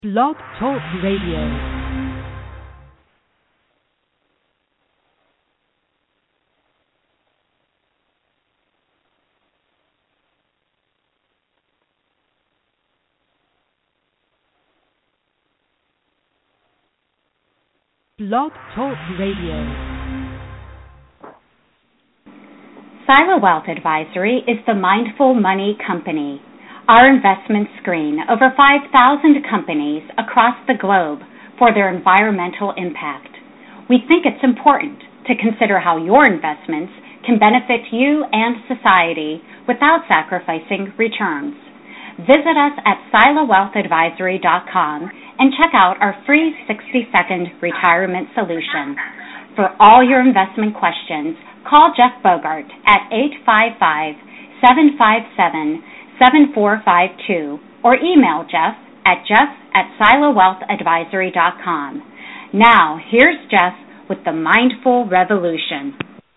Blog Talk Radio. Blog Talk Radio. Sila Wealth Advisory is the Mindful Money Company. Our investments screen over 5,000 companies across the globe for their environmental impact. We think it's important to consider how your investments can benefit you and society without sacrificing returns. Visit us at silawealthadvisory.com and check out our free 60-second retirement solution. For all your investment questions, call Jeff Bogart at 855-757-7452 or email Jeff at jeff@silawealthadvisory.com. Now, here's Jeff with the Mindful Revolution.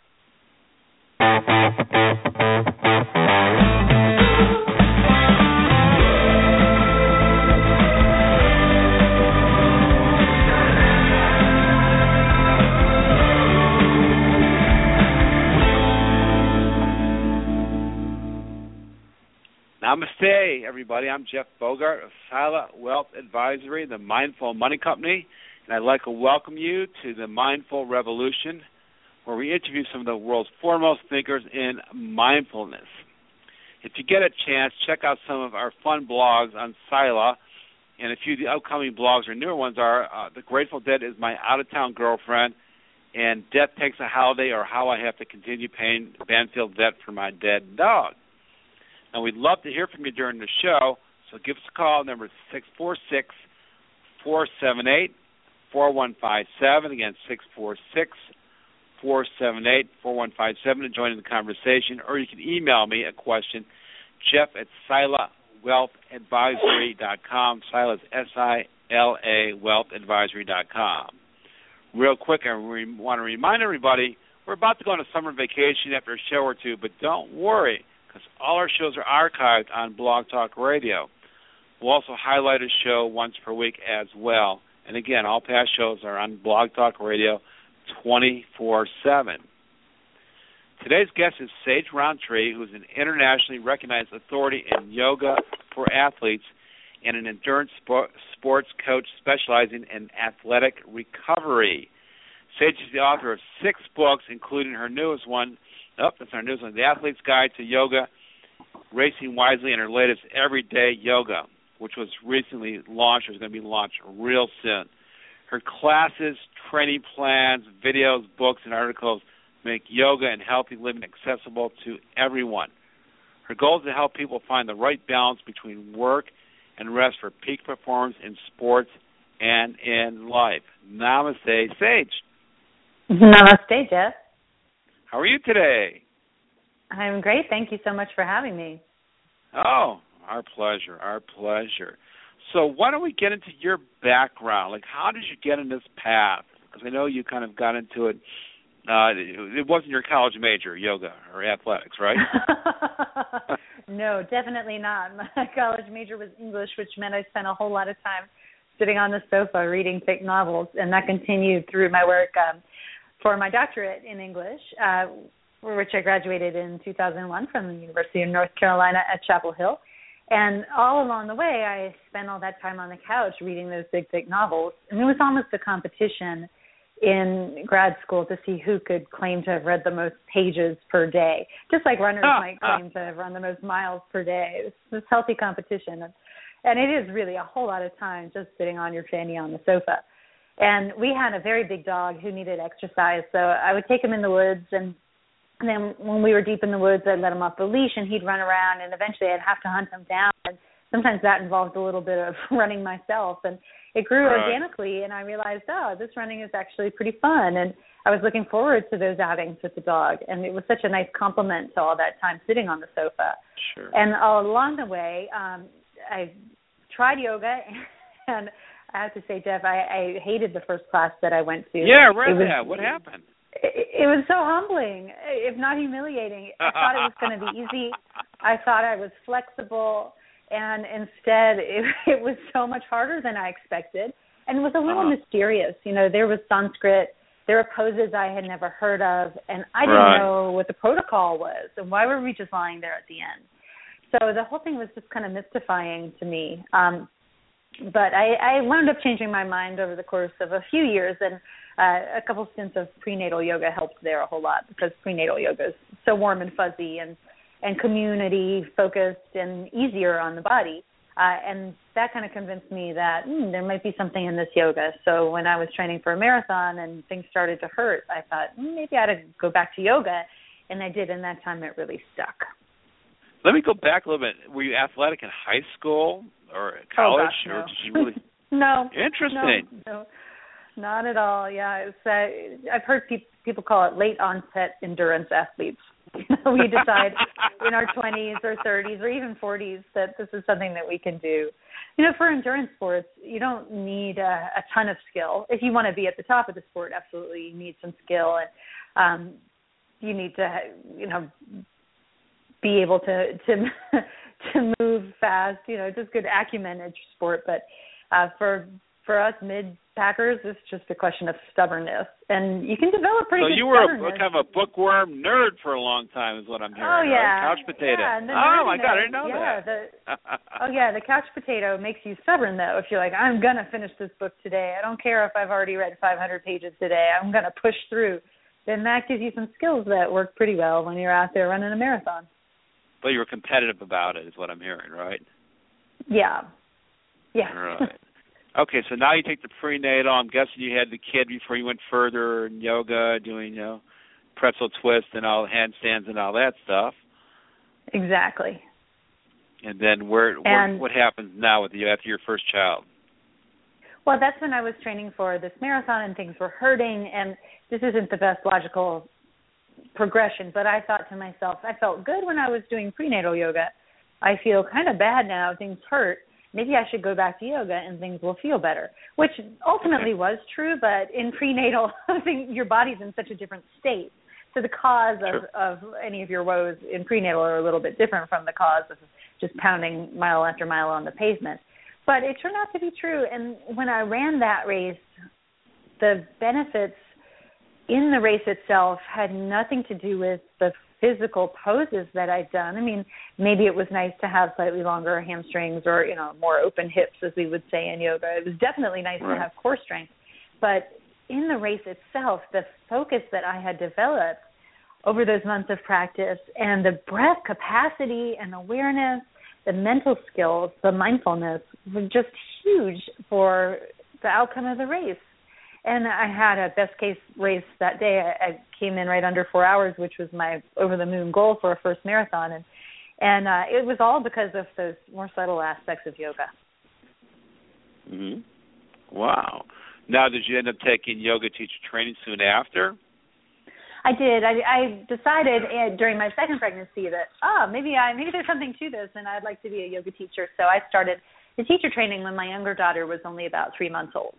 Namaste, everybody. I'm Jeff Bogart of Sila Wealth Advisory, the Mindful Money Company, and I'd like to welcome you to the Mindful Revolution, where we interview some of the world's foremost thinkers in mindfulness. If you get a chance, check out some of our fun blogs on Sila, and a few of the upcoming blogs or newer ones are The Grateful Dead is My Out-of-Town Girlfriend, and Death Takes a Holiday, or How I Have to Continue Paying Banfield Debt for My Dead Dog. And we'd love to hear from you during the show, so give us a call. Number 646-478-4157. Again, 646-478-4157 to join in the conversation. Or you can email me a question, Jeff at silawealthadvisory.com. Sila is S-I-L-A, wealthadvisory.com. Real quick, I want to remind everybody, we're about to go on a summer vacation after a show or two, but don't worry, because all our shows are archived on Blog Talk Radio. We'll also highlight a show once per week as well. And again, all past shows are on Blog Talk Radio 24/7. Today's guest is Sage Rountree, who's an internationally recognized authority in yoga for athletes and an endurance sports coach specializing in athletic recovery. Sage is the author of 6 books, including her newest one, that's our news one, The Athlete's Guide to Yoga, Racing Wisely, and her latest Everyday Yoga, which was recently launched, or is going to be launched real soon. Her classes, training plans, videos, books, and articles make yoga and healthy living accessible to everyone. Her goal is to help people find the right balance between work and rest for peak performance in sports and in life. Namaste, Sage. Namaste, Jeff. How are you today? I'm great. Thank you so much for having me. Oh, our pleasure, our pleasure. So why don't we get into your background? Like, how did you get in this path? Because I know you kind of got into it. It wasn't your college major, yoga or athletics, right? No, definitely not. My college major was English, which meant I spent a whole lot of time sitting on the sofa reading thick novels, and that continued through my work for my doctorate in English, for which I graduated in 2001 from the University of North Carolina at Chapel Hill. And all along the way, I spent all that time on the couch reading those big, thick novels. And it was almost a competition in grad school to see who could claim to have read the most pages per day, just like runners might claim to have run the most miles per day. It's this healthy competition. And it is really a whole lot of time just sitting on your fanny on the sofa. And we had a very big dog who needed exercise, so I would take him in the woods, and then when we were deep in the woods, I'd let him off the leash, and he'd run around, and eventually I'd have to hunt him down. And sometimes that involved a little bit of running myself, and it grew organically, and I realized, this running is actually pretty fun, and I was looking forward to those outings with the dog, and it was such a nice compliment to all that time sitting on the sofa. Sure. And along the way, I tried yoga, and I have to say, Jeff, I hated the first class that I went to. Yeah, I read that. What happened? It was so humbling, if not humiliating. I thought it was going to be easy. I thought I was flexible, and instead it was so much harder than I expected, and it was a little mysterious. You know, there was Sanskrit, there were poses I had never heard of, and I didn't know what the protocol was, and why were we just lying there at the end? So the whole thing was just kind of mystifying to me. But I wound up changing my mind over the course of a few years, and a couple stints of prenatal yoga helped there a whole lot, because prenatal yoga is so warm and fuzzy and community focused and easier on the body. And that kind of convinced me that there might be something in this yoga. So when I was training for a marathon and things started to hurt, I thought maybe I ought to go back to yoga. And I did, and that time it really stuck. Let me go back a little bit. Were you athletic in high school or college? Oh, gosh, no. Or did you really... No. Interesting. No, not at all. Yeah, it's, I've heard people call it late onset endurance athletes. We decide in our 20s or 30s or even 40s that this is something that we can do. You know, for endurance sports, you don't need a ton of skill. If you want to be at the top of the sport, absolutely, you need some skill, and you need to, you know, be able to move fast. You know, just good acumen in your sport. But for us mid-packers, it's just a question of stubbornness. And you can develop pretty good stubbornness. So you were kind of a bookworm nerd for a long time is what I'm hearing. Oh, yeah. Right? Couch potato. Yeah, oh, my God, I didn't know that. The couch potato makes you stubborn, though. If you're like, I'm going to finish this book today. I don't care if I've already read 500 pages today. I'm going to push through. Then that gives you some skills that work pretty well when you're out there running a marathon. But you were competitive about it is what I'm hearing, right? Yeah. Yeah. Right. Okay, so now you take the prenatal. I'm guessing you had the kid before you went further in yoga, doing, you know, pretzel twist and all handstands and all that stuff. Exactly. And then what happens now with you after your first child? Well, that's when I was training for this marathon and things were hurting, and this isn't the best logical progression, but I thought to myself, I felt good when I was doing prenatal yoga. I feel kind of bad now. Things hurt. Maybe I should go back to yoga and things will feel better, which ultimately was true, but in prenatal, I think your body's in such a different state. So the cause of any of your woes in prenatal are a little bit different from the cause of just pounding mile after mile on the pavement. But it turned out to be true, and when I ran that race, the benefits in the race itself had nothing to do with the physical poses that I'd done. I mean, maybe it was nice to have slightly longer hamstrings or, you know, more open hips, as we would say in yoga. It was definitely nice to have core strength. But in the race itself, the focus that I had developed over those months of practice and the breath capacity and awareness, the mental skills, the mindfulness were just huge for the outcome of the race. And I had a best-case race that day. I came in right under 4 hours, which was my over-the-moon goal for a first marathon. And it was all because of those more subtle aspects of yoga. Mm-hmm. Wow. Now, did you end up taking yoga teacher training soon after? I did. I decided during my second pregnancy that, maybe there's something to this, and I'd like to be a yoga teacher. So I started the teacher training when my younger daughter was only about 3 months old.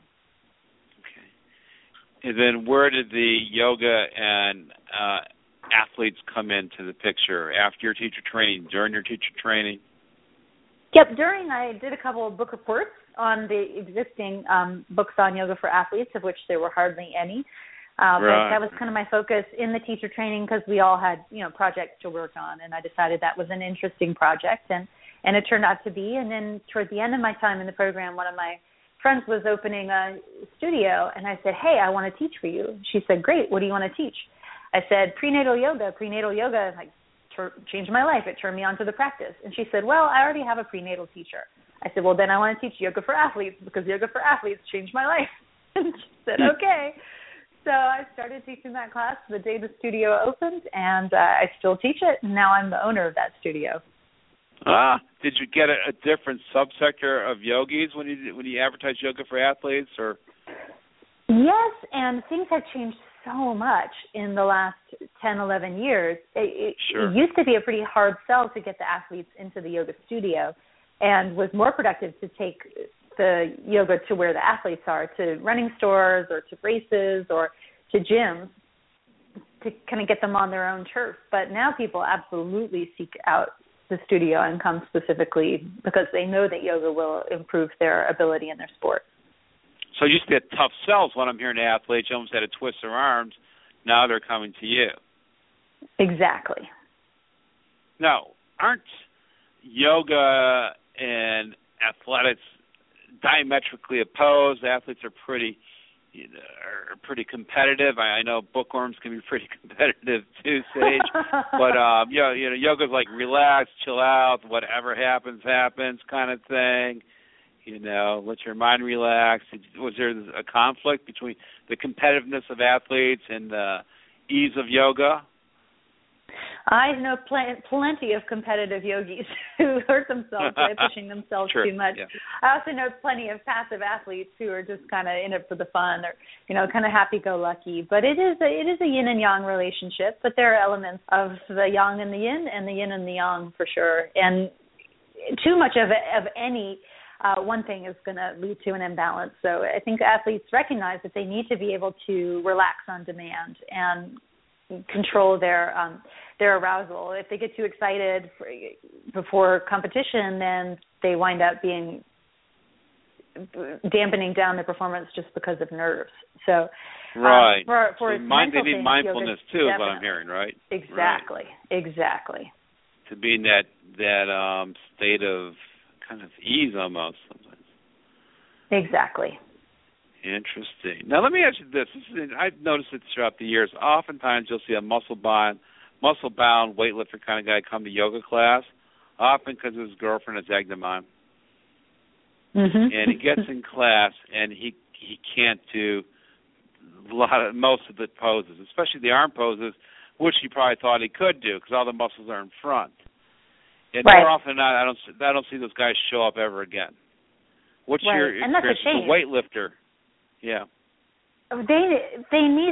And then where did the yoga and athletes come into the picture? After your teacher training, during your teacher training? Yep, I did a couple of book reports on the existing books on yoga for athletes, of which there were hardly any. But that was kind of my focus in the teacher training because we all had, you know, projects to work on, and I decided that was an interesting project, and it turned out to be. And then toward the end of my time in the program, one of my friends was opening a studio, and I said, hey, I want to teach for you. She said, great, what do you want to teach? I said, prenatal yoga, like, changed my life. It turned me on to the practice. And she said, well, I already have a prenatal teacher. I said, well, then I want to teach yoga for athletes because yoga for athletes changed my life. And she said, okay. So I started teaching that class the day the studio opened, and I still teach it, and now I'm the owner of that studio. Did you get a different subsector of yogis when you advertise yoga for athletes, or? Yes, and things have changed so much in the last 10, 11 years. It used to be a pretty hard sell to get the athletes into the yoga studio, and was more productive to take the yoga to where the athletes are, to running stores or to races or to gyms, to kind of get them on their own turf. But now people absolutely seek out the studio and come specifically because they know that yoga will improve their ability in their sport. So you used to get tough sells when I'm hearing athletes almost had to twist their arms. Now they're coming to you. Exactly. Now, aren't yoga and athletics diametrically opposed? Athletes are pretty competitive. I know bookworms can be pretty competitive too, Sage. But yoga's like relax, chill out, whatever happens kind of thing. Let your mind relax. Was there a conflict between the competitiveness of athletes and the ease of yoga? I know plenty of competitive yogis who hurt themselves by pushing themselves Sure. too much. Yeah. I also know plenty of passive athletes who are just kind of in it for the fun, or kind of happy-go-lucky. But it is a yin and yang relationship. But there are elements of the yang and the yin and the yang for sure. And too much of any one thing is going to lead to an imbalance. So I think athletes recognize that they need to be able to relax on demand and control their arousal. If they get too excited before competition, then they wind up dampening down their performance just because of nerves. So right. For they need mindfulness too, definitely. is what I'm hearing, right? Exactly. Right. Exactly. To be in that state of kind of ease almost sometimes. Exactly. Interesting. Now, let me ask you this. I've noticed it throughout the years. Oftentimes, you'll see a muscle-bound weightlifter kind of guy come to yoga class, often because his girlfriend has egged him on. Mm-hmm. And he gets in class, and he can't do most of the poses, especially the arm poses, which he probably thought he could do because all the muscles are in front. And more often than not, I don't see those guys show up ever again. What's your experience as a weightlifter? Yeah. They need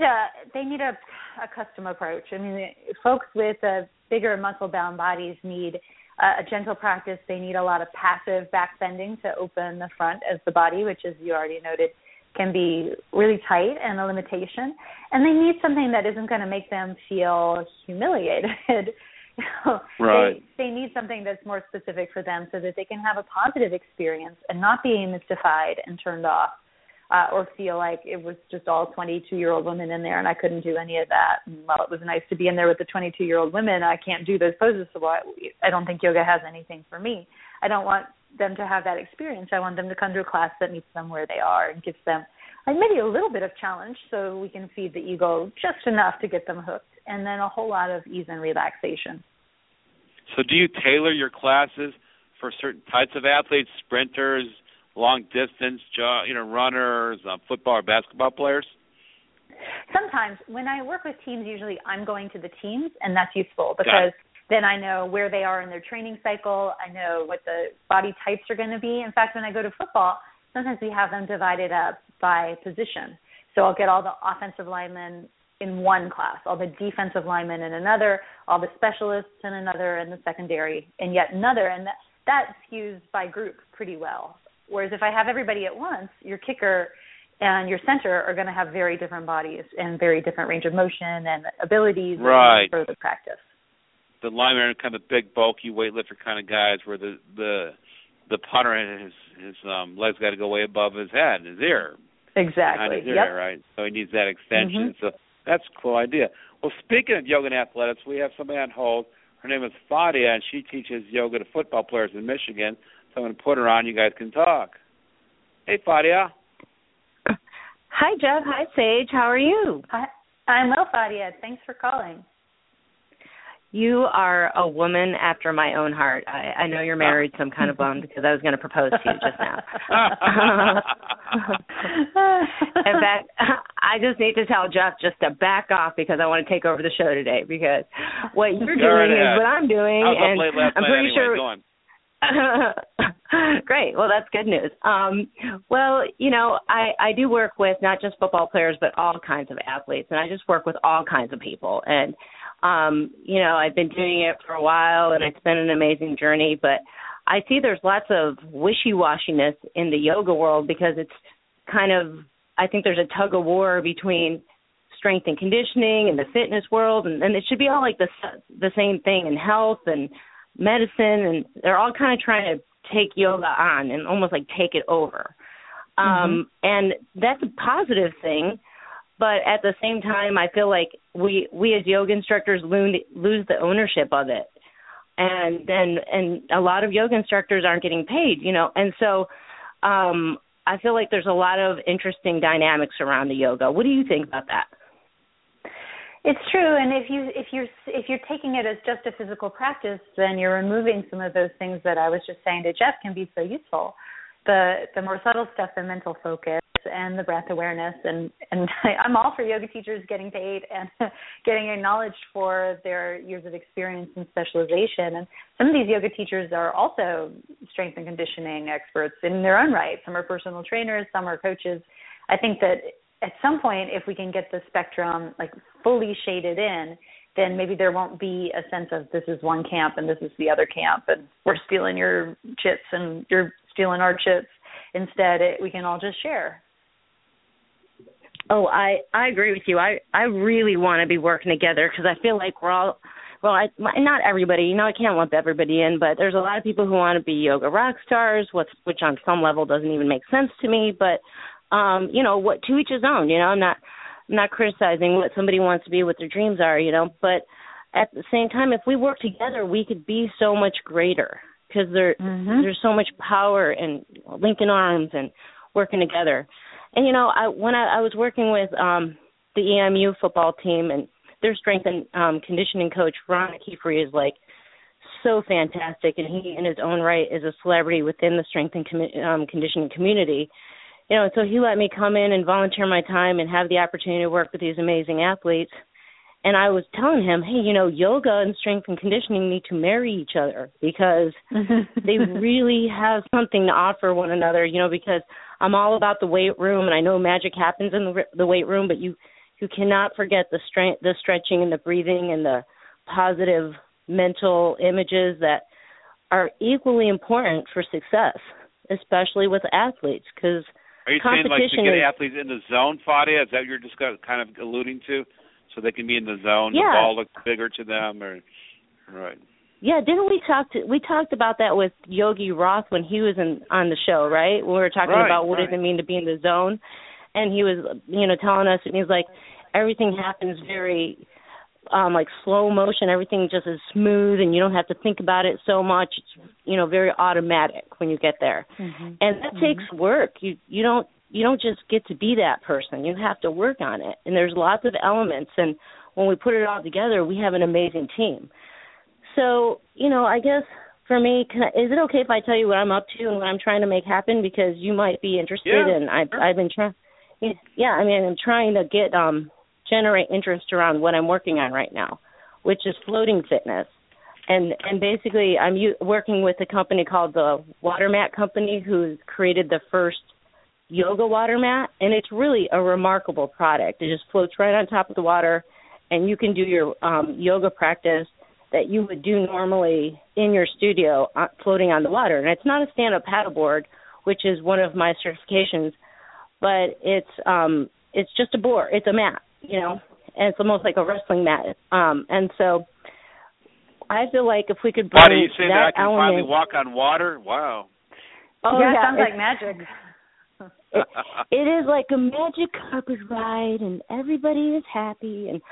a custom approach. I mean, folks with bigger muscle-bound bodies need a gentle practice. They need a lot of passive back bending to open the front of the body, which, as you already noted, can be really tight and a limitation. And they need something that isn't going to make them feel humiliated. Right. They need something that's more specific for them so that they can have a positive experience and not be mystified and turned off or feel like it was just all 22-year-old women in there and I couldn't do any of that. And while it was nice to be in there with the 22-year-old women, I can't do those poses, so I don't think yoga has anything for me. I don't want them to have that experience. I want them to come to a class that meets them where they are and gives them maybe a little bit of challenge so we can feed the ego just enough to get them hooked, and then a whole lot of ease and relaxation. So do you tailor your classes for certain types of athletes, sprinters, long distance, runners, football or basketball players? Sometimes. When I work with teams, usually I'm going to the teams, and that's useful because then I know where they are in their training cycle. I know what the body types are going to be. In fact, when I go to football, sometimes we have them divided up by position. So I'll get all the offensive linemen in one class, all the defensive linemen in another, all the specialists in another, and the secondary in yet another. And that skews by group pretty well. Whereas if I have everybody at once, your kicker and your center are going to have very different bodies and very different range of motion and abilities and further practice. The linemen are kind of big, bulky, weightlifter kind of guys where the punter and his legs got to go way above his head, his ear. Exactly. His ear, right? So he needs that extension. Mm-hmm. So that's a cool idea. Well, speaking of yoga and athletics, we have somebody on hold. Her name is Fadia, and she teaches yoga to football players in Michigan. So I'm going to put her on. You guys can talk. Hey, Fadia. Hi, Jeff. Hi, Sage. How are you? Hi. I'm well, Fadia. Thanks for calling. You are a woman after my own heart. I know you're married, so I'm kind of bummed because I was going to propose to you just now. In fact, I just need to tell Jeff just to back off because I want to take over the show today because what you're doing is what I'm doing. I was up late last I'm pretty night anyway. Go on. Great. Well, that's good news. I do work with not just football players, but all kinds of athletes, and I just work with all kinds of people. And, I've been doing it for a while, and it's been an amazing journey, but I see there's lots of wishy-washiness in the yoga world because it's kind of, I think there's a tug of war between strength and conditioning and the fitness world, and it should be all like the same thing in health and medicine, and they're all kind of trying to take yoga on and almost like take it over. And that's a positive thing, but at the same time, I feel like we as yoga instructors lose the ownership of it. And a lot of yoga instructors aren't getting paid, and so I feel like there's a lot of interesting dynamics around the yoga. What do you think about that? It's true, and if you're taking it as just a physical practice, then you're removing some of those things that I was just saying to Jeff can be so useful. The more subtle stuff, the mental focus and the breath awareness, and I'm all for yoga teachers getting paid and getting acknowledged for their years of experience and specialization. And some of these yoga teachers are also strength and conditioning experts in their own right. Some are personal trainers, some are coaches. I think that at some point, if we can get the spectrum like fully shaded in, then maybe there won't be a sense of this is one camp and this is the other camp, and we're stealing your chips and you're stealing our chips. Instead, we can all just share. Oh, I agree with you. I really want to be working together because I feel like we're all, not everybody, I can't lump everybody in, but there's a lot of people who want to be yoga rock stars, which on some level doesn't even make sense to me, but, what to each his own, I'm not criticizing what somebody wants to be, what their dreams are, but at the same time, if we work together, we could be so much greater because there's so much power in linking arms and working together. And, when I was working with the EMU football team, and their strength and conditioning coach, Ron Kiefer, is like so fantastic, and he in his own right is a celebrity within the strength and conditioning community. So he let me come in and volunteer my time and have the opportunity to work with these amazing athletes. And I was telling him, hey, yoga and strength and conditioning need to marry each other because they really have something to offer one another, because I'm all about the weight room, and I know magic happens in the weight room, but you cannot forget the stretching and the breathing and the positive mental images that are equally important for success, especially with athletes, because are you saying like to get athletes in the zone, Fadia? Is that what you're just kind of alluding to? So they can be in the zone, yeah. The ball looks bigger to them, or right? Yeah, didn't we talked about that with Yogi Roth when he was on the show, right? We were talking about what does it mean to be in the zone, and he was, telling us, and he's like, everything happens very, like slow motion. Everything just is smooth, and you don't have to think about it so much. It's, very automatic when you get there, and that takes work. You don't just get to be that person. You have to work on it. And there's lots of elements. And when we put it all together, we have an amazing team. So, I guess for me, is it okay if I tell you what I'm up to and what I'm trying to make happen? Because you might be interested. Yeah, and sure. I've been trying. Yeah, I'm trying to get generate interest around what I'm working on right now, which is floating fitness. And basically, I'm working with a company called the Water Mat Company, who created the first yoga water mat, and it's really a remarkable product. It just floats right on top of the water, and you can do your yoga practice that you would do normally in your studio floating on the water. And it's not a stand-up paddleboard, which is one of my certifications, but it's just a board. It's a mat, and it's almost like a wrestling mat. And so I feel like if we could bring you say that I can element, finally walk on water? Wow. Oh, yeah, sounds like magic. It is like a magic carpet ride, and everybody is happy, and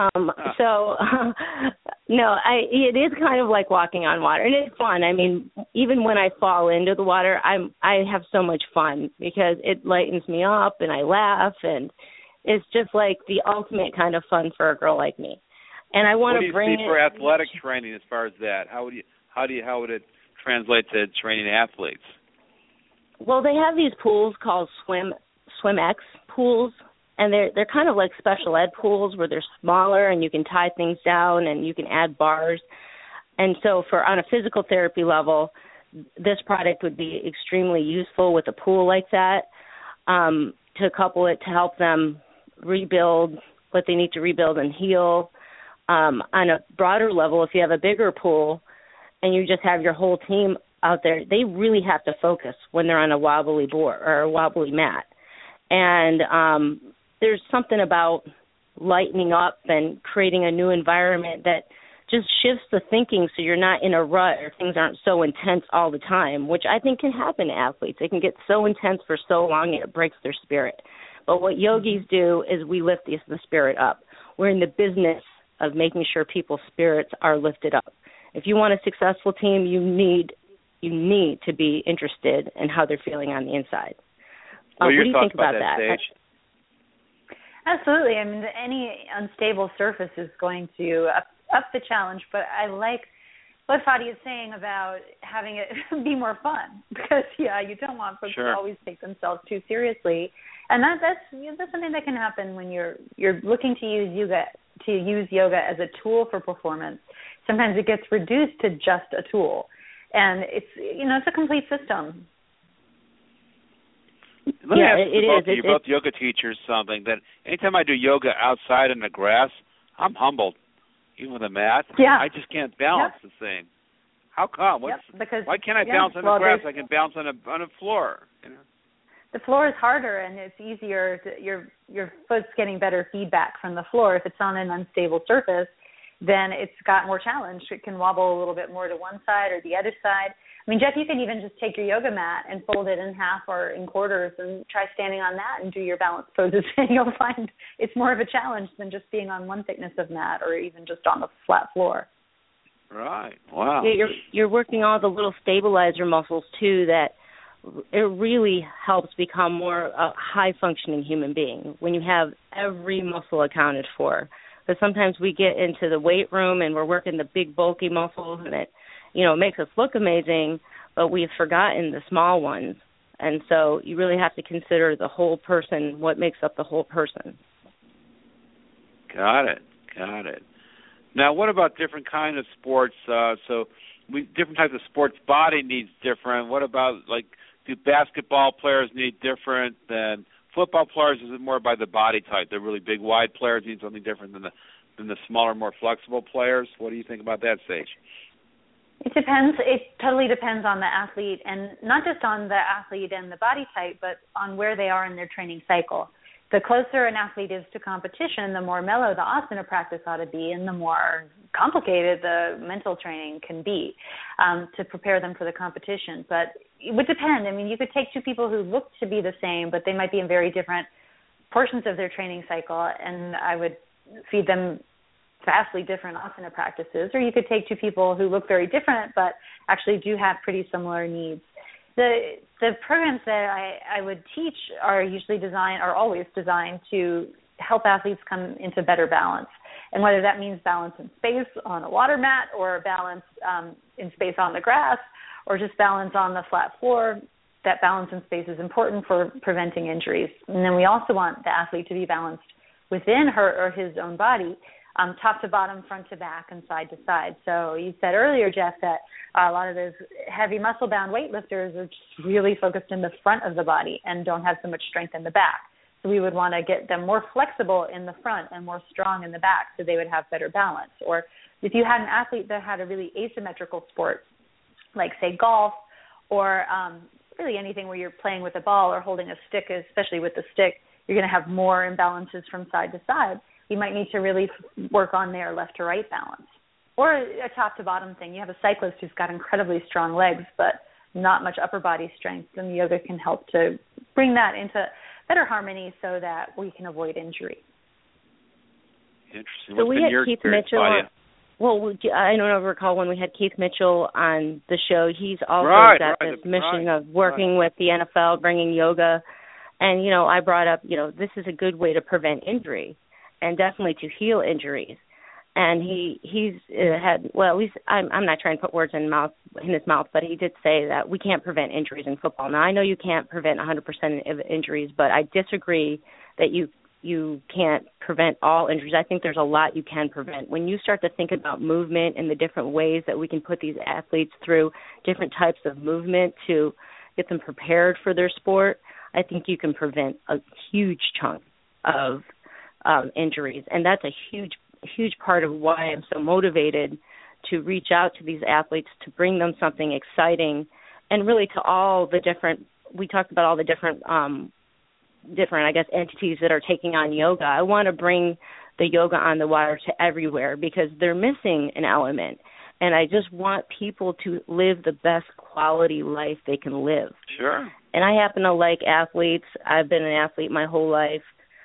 it is kind of like walking on water, and it's fun. I mean, even when I fall into the water, I have so much fun because it lightens me up, and I laugh, and it's just like the ultimate kind of fun for a girl like me. And I want to bring it. What do you see for athletic training as far as that? How would it translate to training athletes? Well, they have these pools called SwimX pools, and they're kind of like special ed pools where they're smaller and you can tie things down and you can add bars. And so on a physical therapy level, this product would be extremely useful with a pool like that, to couple it to help them rebuild what they need to rebuild and heal. On a broader level, if you have a bigger pool and you just have your whole team out there, they really have to focus when they're on a wobbly board or a wobbly mat. And there's something about lightening up and creating a new environment that just shifts the thinking so you're not in a rut or things aren't so intense all the time, which I think can happen to athletes. They can get so intense for so long it breaks their spirit. But what yogis do is we lift the spirit up. We're in the business of making sure people's spirits are lifted up. If you want a successful team, you need to be interested in how they're feeling on the inside. What do you think about that? Sage? Absolutely. I mean, any unstable surface is going to up the challenge, but I like what Fadi is saying about having it be more fun because, you don't want folks to always take themselves too seriously. And that's something that can happen when you're looking to use yoga as a tool for performance. Sometimes it gets reduced to just a tool, and it's a complete system. Let me ask you both yoga teachers something, that anytime I do yoga outside in the grass, I'm humbled. Even with a mat, I just can't balance the same. How come? Why can't I bounce on the grass? I can bounce on a floor. You know? The floor is harder, and it's easier. Your foot's getting better feedback from the floor. If it's on an unstable surface, then it's got more challenge. It can wobble a little bit more to one side or the other side. I mean, Jeff, you can even just take your yoga mat and fold it in half or in quarters and try standing on that and do your balance poses, and you'll find it's more of a challenge than just being on one thickness of mat or even just on the flat floor. Right. Wow. Yeah, you're working all the little stabilizer muscles, too, that it really helps become more a high-functioning human being when you have every muscle accounted for. Because sometimes we get into the weight room and we're working the big, bulky muscles, and it makes us look amazing, but we've forgotten the small ones. And so you really have to consider the whole person, what makes up the whole person. Got it. Now, what about different kinds of sports? Different types of sports, body needs different. What about, do basketball players need different than football players? Is it more by the body type? The really big, wide players need something different than the smaller, more flexible players? What do you think about that, Sage? It depends. It totally depends on the athlete, and not just on the athlete and the body type, but on where they are in their training cycle. The closer an athlete is to competition, the more mellow the asana practice ought to be, and the more complicated the mental training can be to prepare them for the competition. But it would depend. I mean, you could take two people who look to be the same, but they might be in very different portions of their training cycle, and I would feed them vastly different asana practices. Or you could take two people who look very different but actually do have pretty similar needs. The programs that I would teach are always designed to help athletes come into better balance. And whether that means balance in space on a water mat or balance in space on the grass or just balance on the flat floor, that balance in space is important for preventing injuries. And then we also want the athlete to be balanced within her or his own body, top to bottom, front to back, and side to side. So you said earlier, Jeff, that a lot of those heavy muscle-bound weightlifters are just really focused in the front of the body and don't have so much strength in the back. So we would want to get them more flexible in the front and more strong in the back so they would have better balance. Or if you had an athlete that had a really asymmetrical sport, like, say, golf, or really anything where you're playing with a ball or holding a stick, especially with the stick, you're going to have more imbalances from side to side. You might need to really work on their left to right balance. Or a top to bottom thing. You have a cyclist who's got incredibly strong legs but not much upper body strength, and yoga can help to bring that into better harmony so that we can avoid injury. Interesting. So we had Keith Mitchell. I don't recall when we had Keith Mitchell on the show. He's also got this mission of working with the NFL, bringing yoga. And, I brought up, this is a good way to prevent injury and definitely to heal injuries. And he's had, well, at least I'm not trying to put words in his mouth, but he did say that we can't prevent injuries in football. Now, I know you can't prevent 100% of injuries, but I disagree that you can't prevent all injuries. I think there's a lot you can prevent. When you start to think about movement and the different ways that we can put these athletes through different types of movement to get them prepared for their sport, I think you can prevent a huge chunk of injuries. And that's a huge part of why I'm so motivated to reach out to these athletes, to bring them something exciting, and really to all the different, we talked about all the different, I guess, entities that are taking on yoga. I want to bring the yoga on the water to everywhere because they're missing an element. And I just want people to live the best quality life they can live. Sure. And I happen to like athletes. I've been an athlete my whole life.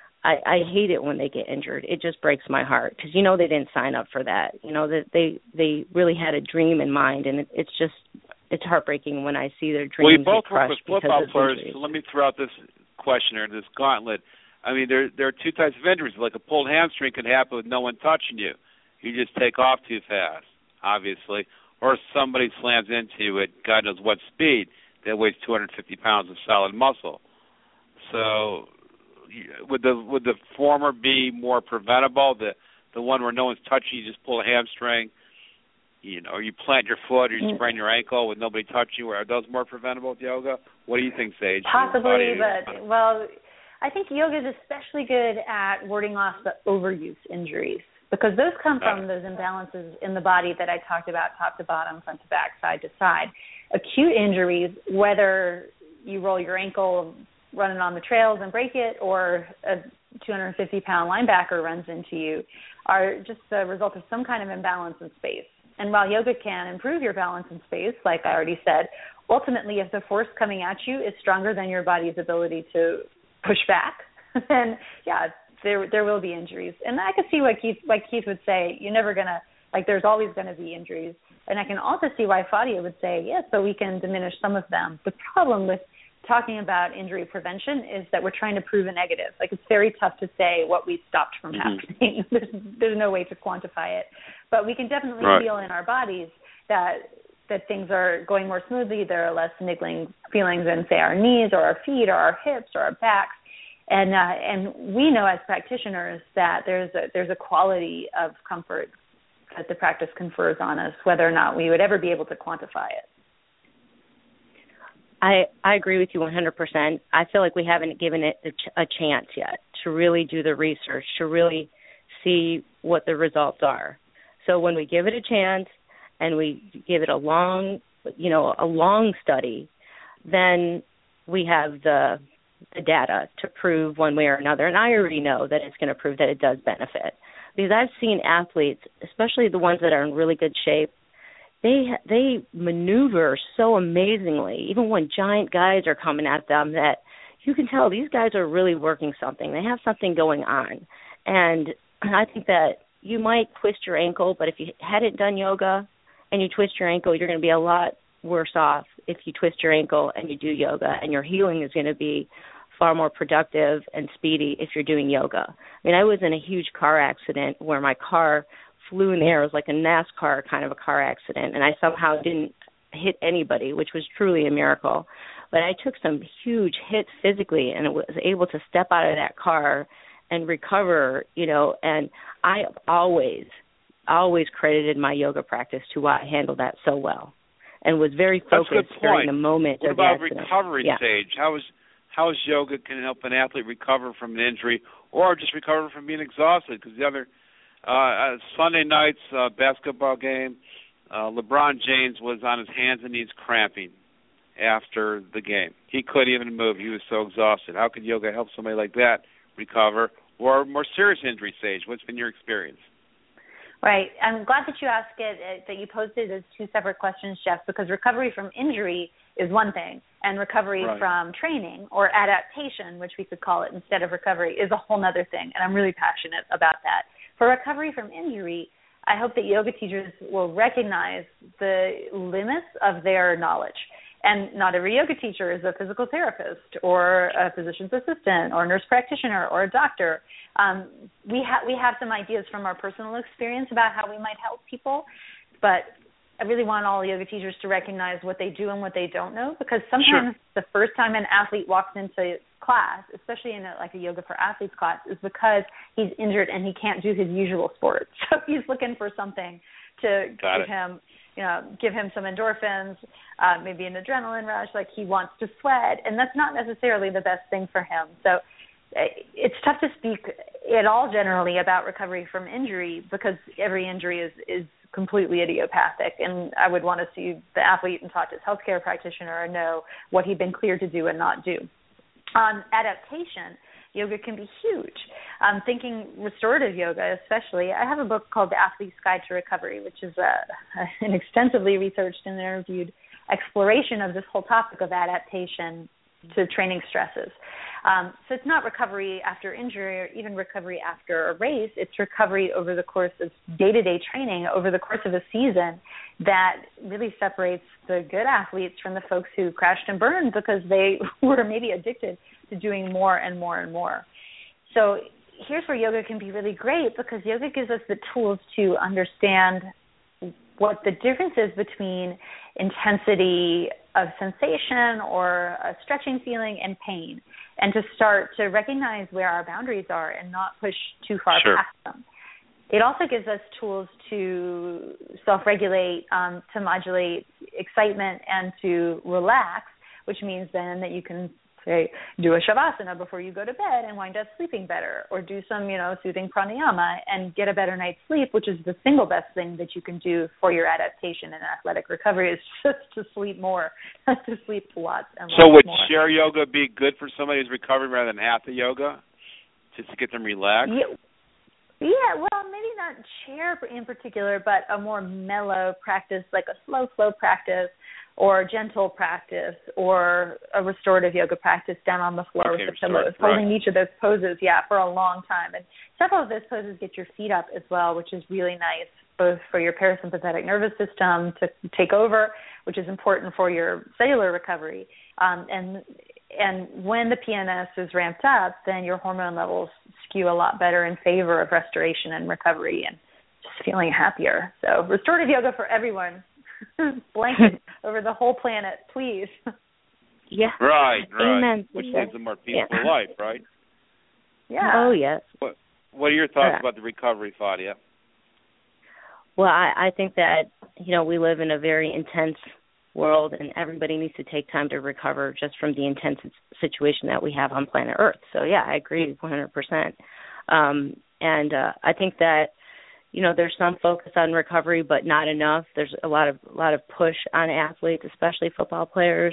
I hate it when they get injured. It just breaks my heart because, you know, they didn't sign up for that. You know, that they really had a dream in mind, and it's heartbreaking when I see their dreams get crushed because of injuries. So let me throw out this question or this gauntlet. I mean, there are two types of injuries. Like a pulled hamstring can happen with no one touching you. You just take off too fast, obviously, or somebody slams into you at God knows what speed that weighs 250 pounds of solid muscle. So would the former be more preventable? The one where no one's touching you, just pull a hamstring, you know, or you plant your foot or you sprain your ankle with nobody touching you. Are those more preventable with yoga? What do you think, Sage? Possibly, but well, I think yoga is especially good at warding off the overuse injuries because those come from those imbalances in the body that I talked about, top to bottom, front to back, side to side. Acute injuries, whether you roll your ankle running on the trails and break it or a 250-pound linebacker runs into you, are just a result of some kind of imbalance in space. And while yoga can improve your balance in space, like I already said, ultimately if the force coming at you is stronger than your body's ability to push back, then, yeah, there will be injuries. And I could see what Keith would say, you're never going to, like there's always going to be injuries. And I can also see why Fadia would say, yes, so we can diminish some of them. The problem with talking about injury prevention is that we're trying to prove a negative. Like it's very tough to say what we stopped from happening. There's no way to quantify it. But we can definitely feel in our bodies that things are going more smoothly. There are less niggling feelings in, say, our knees or our feet or our hips or our backs. And we know as practitioners that there's a quality of comfort that the practice confers on us, whether or not we would ever be able to quantify it. I agree with you 100%. I feel like we haven't given it a chance yet to really do the research, to really see what the results are. So when we give it a chance and we give it a long study, then we have the data to prove one way or another. And I already know that it's going to prove that it does benefit. Because I've seen athletes, especially the ones that are in really good shape, they maneuver so amazingly, even when giant guys are coming at them, that you can tell these guys are really working something. They have something going on. And I think that you might twist your ankle, but if you hadn't done yoga and you twist your ankle, you're going to be a lot worse off if you twist your ankle and you do yoga, and your healing is going to be far more productive and speedy if you're doing yoga. I mean, I was in a huge car accident where my car flew in the air. It was like a NASCAR kind of a car accident, and I somehow didn't hit anybody, which was truly a miracle. But I took some huge hits physically and was able to step out of that car and recover, you know, and I always credited my yoga practice to why I handled that so well and was very focused during the moment of the accident. What about recovery stage? How is yoga can help an athlete recover from an injury or just recover from being exhausted? Because the other Sunday night's basketball game, LeBron James was on his hands and knees cramping after the game. He couldn't even move. He was so exhausted. How could yoga help somebody like that recover? Or more serious injury stage? What's been your experience? Right. I'm glad that you asked it, that you posed it as two separate questions, Jeff, because recovery from injury is one thing, and recovery from training or adaptation, which we could call it instead of recovery, is a whole other thing, and I'm really passionate about that. For recovery from injury, I hope that yoga teachers will recognize the limits of their knowledge. And not every yoga teacher is a physical therapist or a physician's assistant or a nurse practitioner or a doctor. We have some ideas from our personal experience about how we might help people, but I really want all yoga teachers to recognize what they do and what they don't know, because sometimes the first time an athlete walks into class, especially in a yoga for athletes class, is because he's injured and he can't do his usual sport. So he's looking for something to give him some endorphins, maybe an adrenaline rush, like he wants to sweat, and that's not necessarily the best thing for him. So it's tough to speak at all generally about recovery from injury because every injury is completely idiopathic, and I would want to see the athlete and talk to his healthcare practitioner and know what he'd been cleared to do and not do. on adaptation, yoga can be huge. Thinking restorative yoga especially, I have a book called The Athlete's Guide to Recovery, which is an extensively researched and interviewed exploration of this whole topic of adaptation to training stresses. So it's not recovery after injury or even recovery after a race. It's recovery over the course of day-to-day training, over the course of a season, that really separates the good athletes from the folks who crashed and burned because they were maybe addicted to doing more and more and more. So here's where yoga can be really great, because yoga gives us the tools to understand what the difference is between intensity of sensation or a stretching feeling and pain, and to start to recognize where our boundaries are and not push too far past them. It also gives us tools to self-regulate, to modulate excitement and to relax, which means then that you can, say, do a shavasana before you go to bed and wind up sleeping better, or do some, soothing pranayama and get a better night's sleep, which is the single best thing that you can do for your adaptation and athletic recovery, is just to sleep more, to sleep lots and lots more. So would chair yoga be good for somebody who's recovering rather than hatha yoga, just to get them relaxed? Yeah, well, maybe not chair in particular, but a more mellow practice, like a slow flow practice, or gentle practice, or a restorative yoga practice down on the floor with the pillows, holding each of those poses, for a long time. And several of those poses get your feet up as well, which is really nice, both for your parasympathetic nervous system to take over, which is important for your cellular recovery. And when the PNS is ramped up, then your hormone levels skew a lot better in favor of restoration and recovery and just feeling happier. So restorative yoga for everyone. Blanket over the whole planet, please. Yeah. Right. Amen. Which leads a more peaceful life, right? Yeah. Oh, yes. What are your thoughts about the recovery, Fadia? Well, I think that, we live in a very intense world, and everybody needs to take time to recover just from the intense situation that we have on planet Earth. So, yeah, I agree 100%. And I think that, there's some focus on recovery, but not enough. There's a lot of push on athletes, especially football players,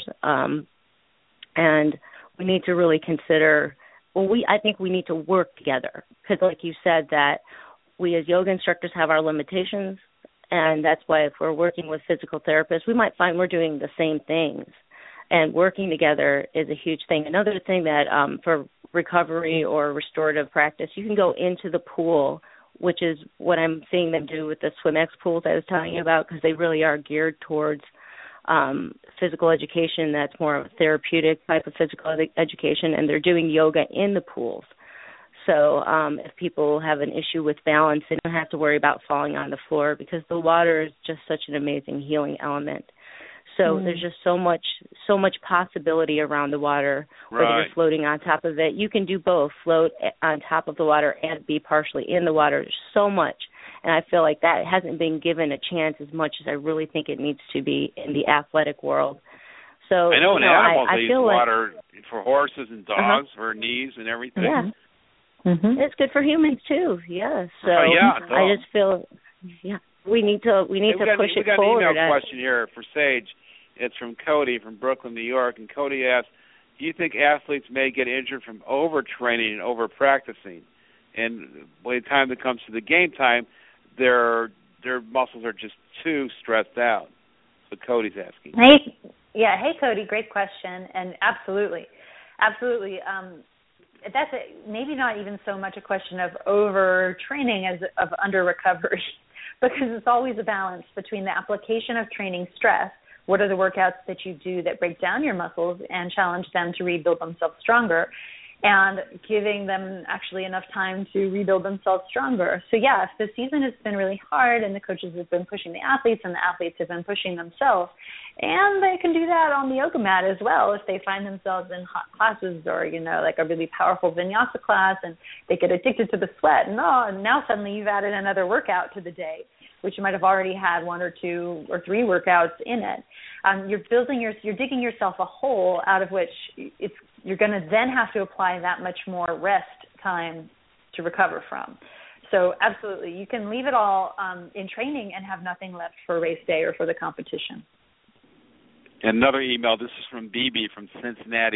and we need to really consider. I think we need to work together, because, like you said, that we as yoga instructors have our limitations, and that's why if we're working with physical therapists, we might find we're doing the same things, and working together is a huge thing. Another thing that for recovery or restorative practice, you can go into the pool, which is what I'm seeing them do with the SwimX pools I was telling you about, because they really are geared towards physical education. That's more of a therapeutic type of physical education, and they're doing yoga in the pools. So if people have an issue with balance, they don't have to worry about falling on the floor, because the water is just such an amazing healing element. So there's just so much possibility around the water, whether you're floating on top of it. You can do both, float on top of the water and be partially in the water. There's so much. And I feel like that hasn't been given a chance as much as I really think it needs to be in the athletic world. So I know in animals they use water for horses and dogs, for knees and everything. Yeah. Mm-hmm. It's good for humans too. Yeah. So I just feel, we need to push it forward. We got an email question here for Sage. It's from Cody from Brooklyn, New York, and Cody asks, do you think athletes may get injured from overtraining and over-practicing? And by the time it comes to the game time, their muscles are just too stressed out. So Cody's asking. Hey, Cody, great question, and absolutely. That's maybe not even so much a question of overtraining as of under-recovery, because it's always a balance between the application of training stress. What are the workouts that you do that break down your muscles and challenge them to rebuild themselves stronger, and giving them actually enough time to rebuild themselves stronger? So, if the season has been really hard and the coaches have been pushing the athletes and the athletes have been pushing themselves, and they can do that on the yoga mat as well if they find themselves in hot classes or, like a really powerful vinyasa class, and they get addicted to the sweat. And now suddenly you've added another workout to the day, which you might have already had 1 or 2 or 3 workouts in it. You're digging yourself a hole out of which you're going to then have to apply that much more rest time to recover from. So absolutely, you can leave it all in training and have nothing left for race day or for the competition. Another email, this is from BB from Cincinnati,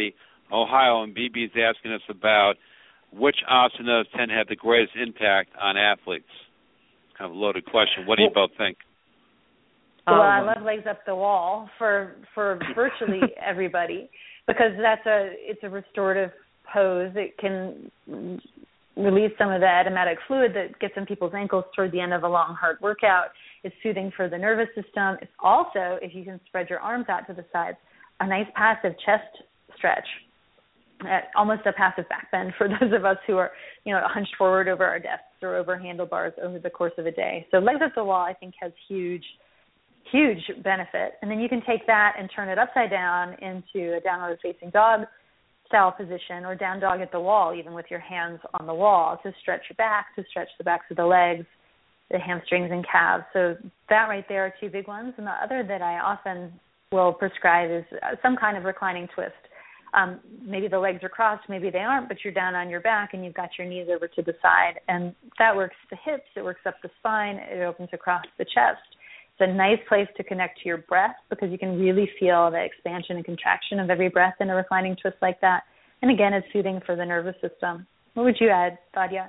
Ohio, and BB is asking us about which asanas tend to have the greatest impact on athletes. Kind of a loaded question. What do you both think? Well, I love legs up the wall for virtually everybody, because it's a restorative pose. It can release some of the edematic fluid that gets in people's ankles toward the end of a long, hard workout. It's soothing for the nervous system. It's also, if you can spread your arms out to the sides, a nice passive chest stretch, almost a passive back bend for those of us who are, hunched forward over our desks or over handlebars over the course of a day. So legs up the wall, I think, has huge benefit. And then you can take that and turn it upside down into a downward facing dog style position, or down dog at the wall, even with your hands on the wall, to stretch your back, to stretch the backs of the legs, the hamstrings and calves. So that right there are two big ones. And the other that I often will prescribe is some kind of reclining twist. Maybe the legs are crossed, maybe they aren't, but you're down on your back and you've got your knees over to the side. And that works the hips, it works up the spine, it opens across the chest. It's a nice place to connect to your breath, because you can really feel the expansion and contraction of every breath in a reclining twist like that. And again, it's soothing for the nervous system. What would you add, Fadia?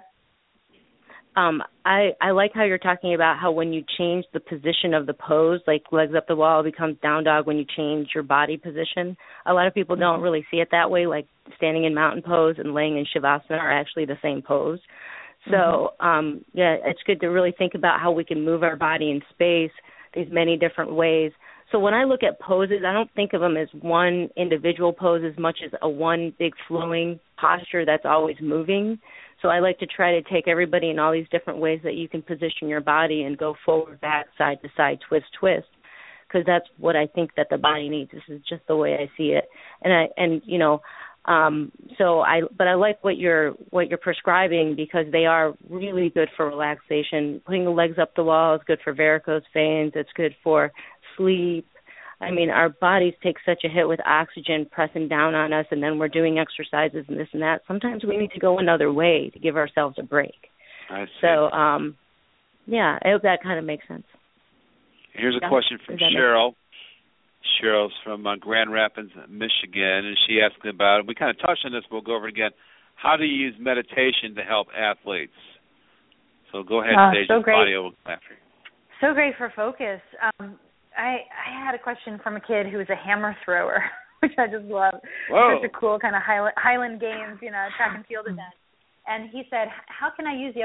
I like how you're talking about how when you change the position of the pose, like legs up the wall becomes down dog when you change your body position. A lot of people don't really see it that way, like standing in mountain pose and laying in Shavasana are actually the same pose. So, it's good to really think about how we can move our body in space, these many different ways. So when I look at poses, I don't think of them as one individual pose as much as a one big flowing posture that's always moving. So I like to try to take everybody in all these different ways that you can position your body and go forward, back, side to side, twist, because that's what I think that the body needs. This is just the way I see it. But I like what you're prescribing, because they are really good for relaxation. Putting the legs up the wall is good for varicose veins. It's good for sleep. I mean, our bodies take such a hit with oxygen pressing down on us, and then we're doing exercises and this and that. Sometimes we need to go another way to give ourselves a break. I see. So, I hope that kind of makes sense. Here's a question from Cheryl. Cheryl's from Grand Rapids, Michigan, and she asked about, we kind of touched on this, but we'll go over it again. How do you use meditation to help athletes? So go ahead, Sage. So great. Claudia will come after you. So great for focus. I had a question from a kid who was a hammer thrower, which I just love. Whoa. Such a cool kind of Highland Games, track and field event. And he said, how can I use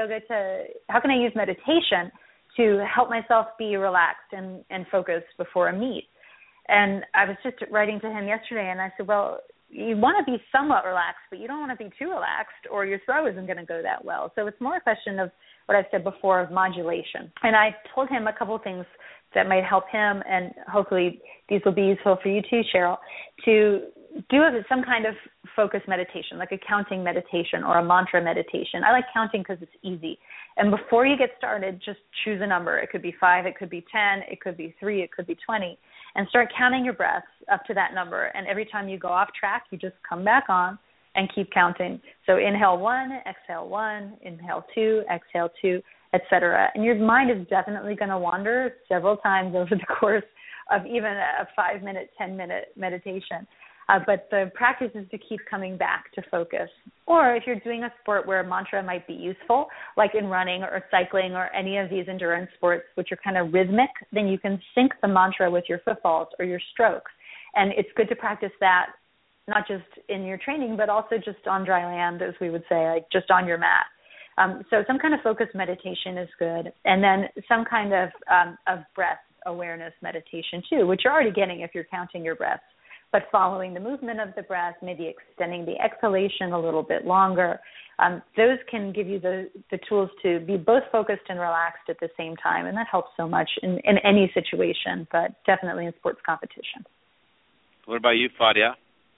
meditation to help myself be relaxed and focused before a meet? And I was just writing to him yesterday, and I said, well, you want to be somewhat relaxed, but you don't want to be too relaxed, or your throw isn't going to go that well. So it's more a question of what I've said before, of modulation. And I told him a couple of things that might help him, and hopefully these will be useful for you too, Cheryl, to do some kind of focus meditation, like a counting meditation or a mantra meditation. I like counting because it's easy. And before you get started, just choose a number. It could be 5, it could be 10, it could be 3, it could be 20. And start counting your breaths up to that number. And every time you go off track, you just come back on and keep counting. So inhale 1, exhale 1, inhale 2, exhale 2, etc. And your mind is definitely going to wander several times over the course of even a 5-minute, 10-minute meditation. But the practice is to keep coming back to focus. Or if you're doing a sport where a mantra might be useful, like in running or cycling or any of these endurance sports, which are kind of rhythmic, then you can sync the mantra with your footfalls or your strokes. And it's good to practice that, not just in your training, but also just on dry land, as we would say, like just on your mat. So some kind of focused meditation is good. And then some kind of breath awareness meditation too, which you're already getting if you're counting your breaths. But following the movement of the breath, maybe extending the exhalation a little bit longer, those can give you the tools to be both focused and relaxed at the same time, and that helps so much in any situation, but definitely in sports competition. What about you, Fadia?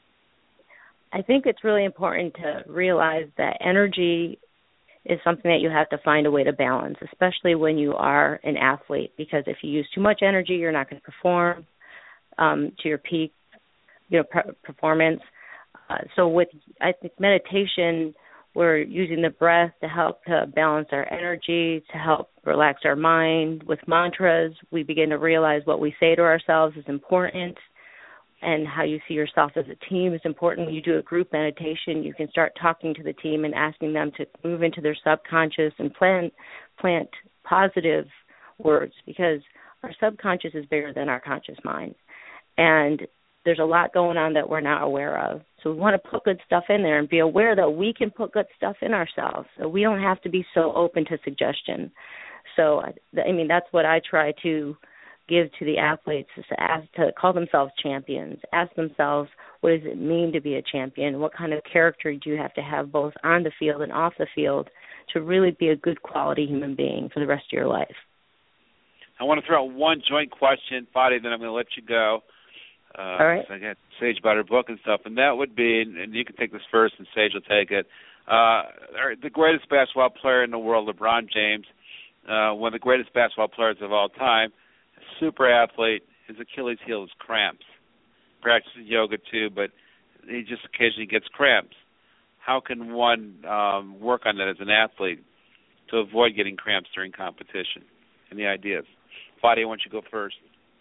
I think it's really important to realize that energy is something that you have to find a way to balance, especially when you are an athlete, because if you use too much energy, you're not going to perform to your peak performance. So I think meditation, we're using the breath to help to balance our energy, to help relax our mind. With mantras, we begin to realize what we say to ourselves is important. and how you see yourself as a team is important. When you do a group meditation, you can start talking to the team and asking them to move into their subconscious and plant positive words, because our subconscious is bigger than our conscious mind. And there's a lot going on that we're not aware of. So we want to put good stuff in there and be aware that we can put good stuff in ourselves. So we don't have to be so open to suggestion. So, I mean, that's what I try to give to the athletes, is to call themselves champions, ask themselves, what does it mean to be a champion? What kind of character do you have to have both on the field and off the field to really be a good quality human being for the rest of your life? I want to throw out one joint question, Fadi, then I'm going to let you go. All right. I got Sage about her book and stuff, and that would be, and you can take this first, and Sage will take it. The greatest basketball player in the world, LeBron James, one of the greatest basketball players of all time, a super athlete. His Achilles heel is cramps. Practices yoga too, but he just occasionally gets cramps. How can one work on that as an athlete to avoid getting cramps during competition? Any ideas? Fadi, why don't you go first?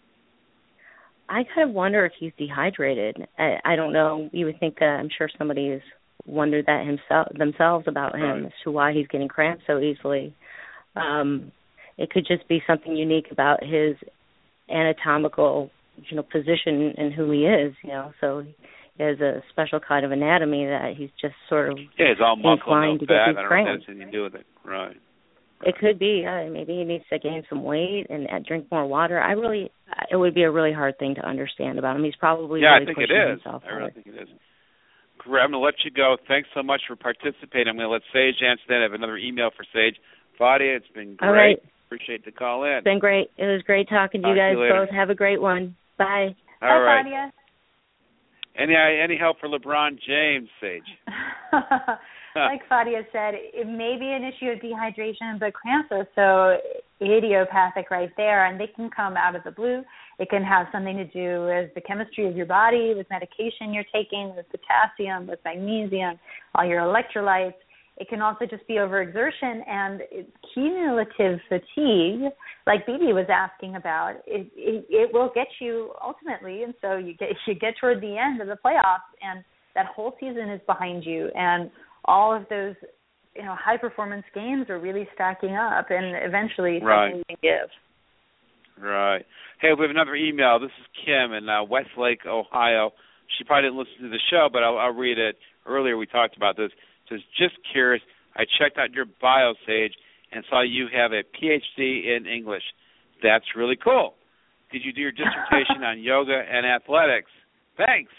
I kind of wonder if he's dehydrated. I don't know. You would think that, I'm sure somebody has wondered that themselves about him, as to why he's getting cramps so easily. It could just be something unique about his anatomical, position and who he is. So he has a special kind of anatomy that he's just sort of he's all muscle and no fat. I don't know if cramps. that's anything to do with it. Right. It could be. Maybe he needs to gain some weight and drink more water. It would be a really hard thing to understand about him. He's probably really pushing himself. I really think it is. Great. I'm going to let you go. Thanks so much for participating. I'm going to let Sage answer that. I have another email for Sage. Fadi, it's been great. All right. Appreciate the call in. It's been great. It was great talking to you guys both. Have a great one. Bye. All right. Fadia. Any help for LeBron James, Sage? Like Fadia said, it may be an issue of dehydration, but cramps are so idiopathic right there, and they can come out of the blue. It can have something to do with the chemistry of your body, with medication you're taking, with potassium, with magnesium, all your electrolytes. It can also just be overexertion and cumulative fatigue, like Bibi was asking about. It will get you ultimately, and so you get toward the end of the playoffs, and that whole season is behind you, and all of those high performance games are really stacking up, and eventually something can give. Right. Hey, we have another email. This is Kim in Westlake, Ohio. She probably didn't listen to the show, but I'll read it. Earlier we talked about this. It says, just curious, I checked out your bio, Sage, and saw you have a PhD in English. That's really cool. Did you do your dissertation on yoga and athletics? Thanks.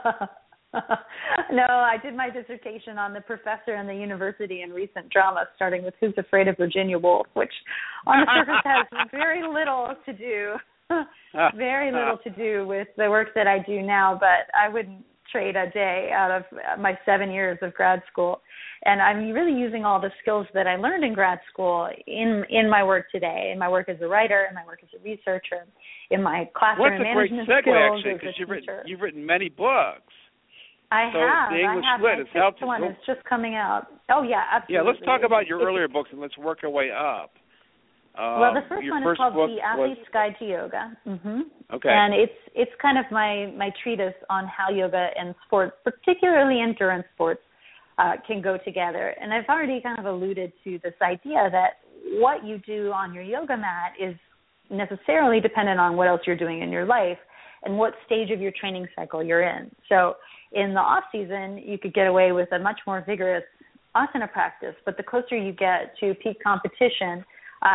No, I did my dissertation on the professor in the university in recent drama, starting with Who's Afraid of Virginia Woolf, which on the surface has very little to do with the work that I do now, but I wouldn't trade a day out of my 7 years of grad school. And I'm really using all the skills that I learned in grad school in my work today, in my work as a writer, in my work as a researcher, in my classroom management skills. What's a great segue, actually, because you've written many books. I have. The English I have. Lit has helped. One is just coming out. Oh, yeah, absolutely. Yeah, let's talk about your earlier books, and let's work our way up. Well, the first one is called The Athlete's Guide to Yoga. Mm-hmm. Okay. And it's kind of my treatise on how yoga and sports, particularly endurance sports, can go together. And I've already kind of alluded to this idea that what you do on your yoga mat is necessarily dependent on what else you're doing in your life and what stage of your training cycle you're in. So in the off season, you could get away with a much more vigorous asana practice, but the closer you get to peak competition,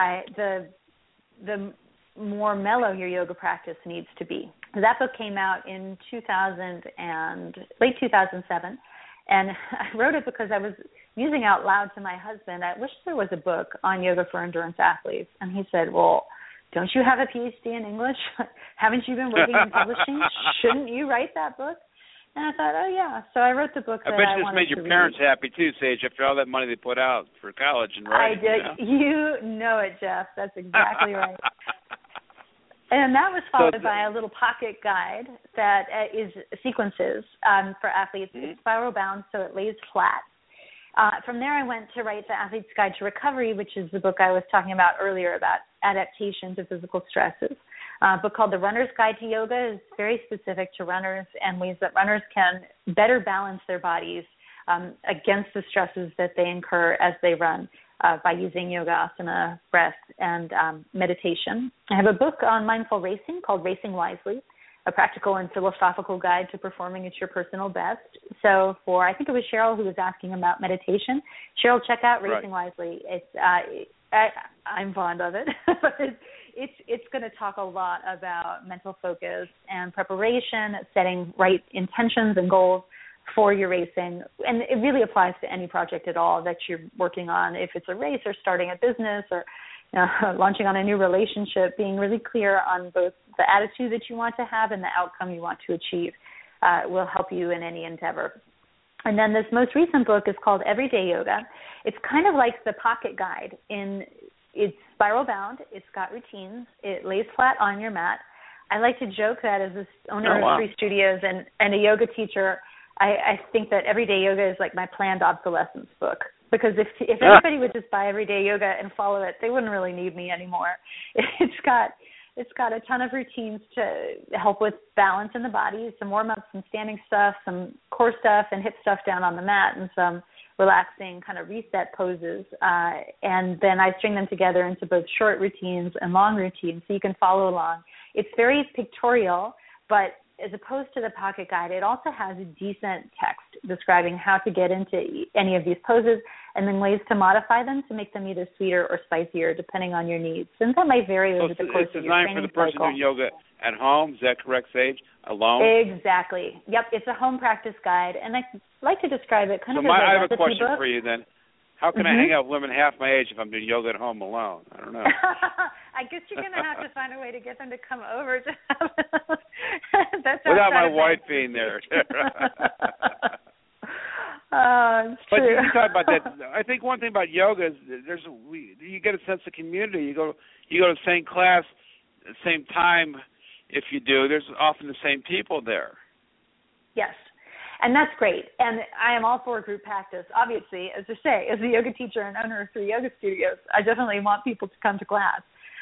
the more mellow your yoga practice needs to be. That book came out in late 2007, and I wrote it because I was musing out loud to my husband, I wish there was a book on yoga for endurance athletes. And he said, well, don't you have a PhD in English? Haven't you been working in publishing? Shouldn't you write that book? And I thought, oh, yeah. So I wrote the book that I wanted to read. I bet you this made your parents happy, too, Sage, after all that money they put out for college and writing. I did. You know it, Jeff. That's exactly right. And that was followed by a little pocket guide that is sequences for athletes. It's spiral bound, so it lays flat. From there, I went to write The Athlete's Guide to Recovery, which is the book I was talking about earlier about adaptation to physical stresses. A book called The Runner's Guide to Yoga is very specific to runners and ways that runners can better balance their bodies against the stresses that they incur as they run by using yoga, asana, breath, and meditation. I have a book on mindful racing called Racing Wisely, a practical and philosophical guide to performing at your personal best. So I think it was Cheryl who was asking about meditation. Cheryl, check out Racing Wisely. It's I'm fond of it. It's going to talk a lot about mental focus and preparation, setting right intentions and goals for your racing. And it really applies to any project at all that you're working on, if it's a race or starting a business or launching on a new relationship, being really clear on both the attitude that you want to have and the outcome you want to achieve will help you in any endeavor. And then this most recent book is called Everyday Yoga. It's kind of like the pocket guide. It's spiral bound. It's got routines. It lays flat on your mat. I like to joke that as this owner of 3 studios and a yoga teacher, I think that Everyday Yoga is like my planned obsolescence book. Because if everybody would just buy Everyday Yoga and follow it, they wouldn't really need me anymore. It's got a ton of routines to help with balance in the body, some warm-ups, some standing stuff, some core stuff and hip stuff down on the mat, and some relaxing kind of reset poses. And then I string them together into both short routines and long routines so you can follow along. It's very pictorial, but as opposed to the pocket guide, it also has a decent text describing how to get into any of these poses and then ways to modify them to make them either sweeter or spicier depending on your needs. And that might vary over the course of your training cycle. It's designed for the person doing yoga at home. Is that correct, Sage? Alone? Exactly. Yep, it's a home practice guide. And I like to describe it kind of as a recipe book. I have a question for you then. How can I hang out with women half my age if I'm doing yoga at home alone? I don't know. I guess you're going to have to find a way to get them to come over to have that's without my wife being there. It's but true. you talk about that. I think one thing about yoga is you get a sense of community. You go to the same class, at the same time. If you do, there's often the same people there. Yes. And that's great. And I am all for group practice. Obviously, as I say, as a yoga teacher and owner of 3 yoga studios, I definitely want people to come to class.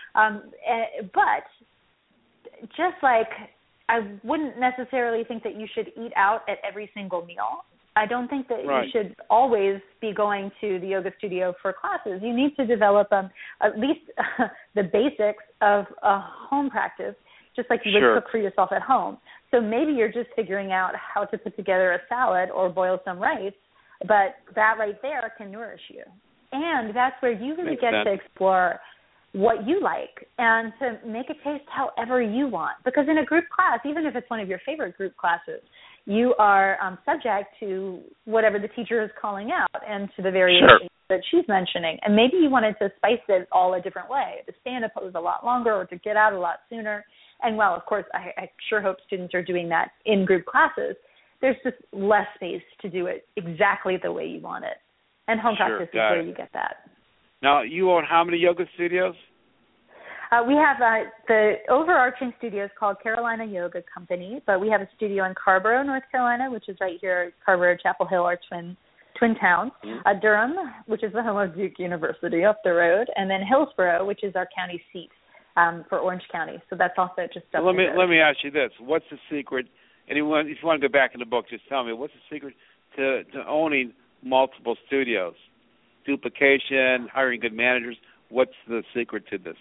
But just like I wouldn't necessarily think that you should eat out at every single meal, I don't think that you should always be going to the yoga studio for classes. You need to develop at least the basics of a home practice, just like you would cook for yourself at home. So maybe you're just figuring out how to put together a salad or boil some rice, but that right there can nourish you. And that's where you really get to explore what you like and to make it taste however you want. Because in a group class, even if it's one of your favorite group classes, you are subject to whatever the teacher is calling out and to the variations that she's mentioning. And maybe you wanted to spice it all a different way, to stay in a pose a lot longer or to get out a lot sooner. And, well, of course, I sure hope students are doing that in group classes. There's just less space to do it exactly the way you want it. And home practice is where you get that. Now, you own how many yoga studios? We have the overarching studio is called Carolina Yoga Company, but we have a studio in Carrboro, North Carolina, which is right here, Carrboro, Chapel Hill, our twin towns. Durham, which is the home of Duke University up the road, and then Hillsborough, which is our county seat. For Orange County, so that's also just up let me ask you this: what's the secret? Anyone, if you want to go back in the book, just tell me what's the secret to owning multiple studios? Duplication, hiring good managers. What's the secret to this?